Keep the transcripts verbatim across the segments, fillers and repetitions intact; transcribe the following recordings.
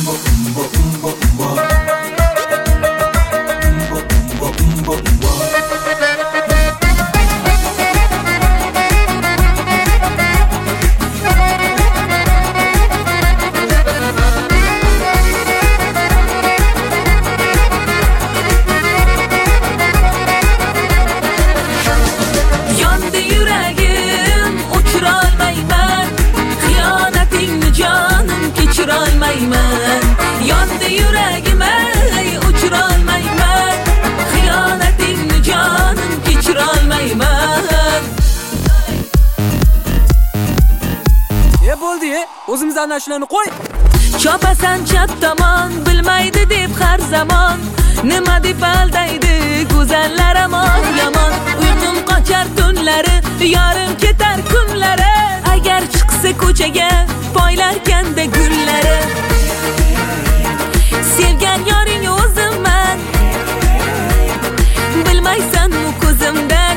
Yandı yüreğime uçurolmayman, xiyonatingni canım kechirolmayman. E bo'ldi, e, o'zimizdan ana shularni qo'y. Chopasan chap tomon, bilmaydi deb har zamon, nima deb aldaydi go'zallar amon yomon. Uyqum qochar tunlari, yarim ketar kunlari, agar chiqsa ko'chaga poylarkanda gullari. Sevgan yoring o'zimman, bilmaysan-mu ko'zimdan,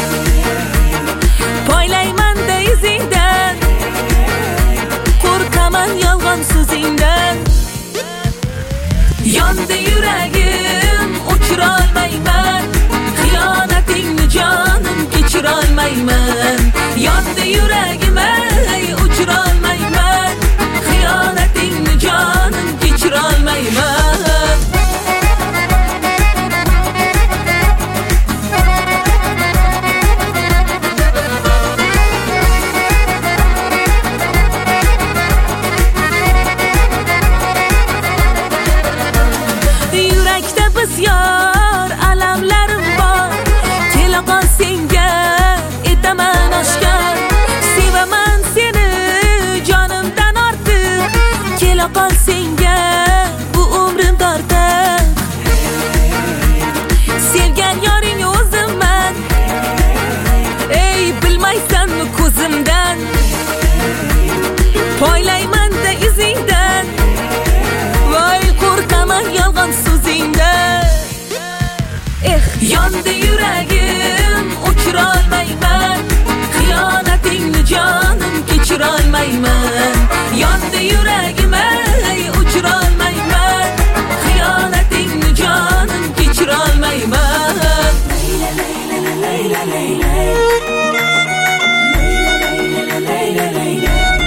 poylayman-da izingdan, qo'rqaman yolg'on so'zingdan. Yondi yuragim, uchirolmayman, xiyonatingni jonim kechirolmayman. Yondi yuragim, ey uchirolmayman, xiyonatingni jonim kechirolmayman. Yurakda bisyor alamlarim bor, kela qol senga etaman oshkor. Sevaman seni jonimdan ortiq, kela qol senga bu umrim tortiq. Sevgan yoring o'zimman, ey bilmaysanmi ko'zimdan, poylayman-da izingdan, voy qo'rqaman yolg'on so'zingdan. Eh, yondi yuragim, uchirolmayman, xiyonatingni jonim kechirolmayman. Yondi yuragim, ey uchirolmayman, xiyonatingni jonim kechirolmayman. Layla layla layla layla layla layla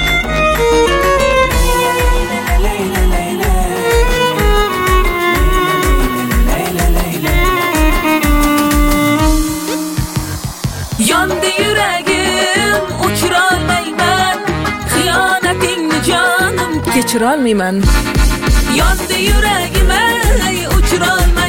Yondi yuragim, uchirolmayman, xiyonatingni jonim kechirolmayman. Yondi yuragim, ey uchirolmayman.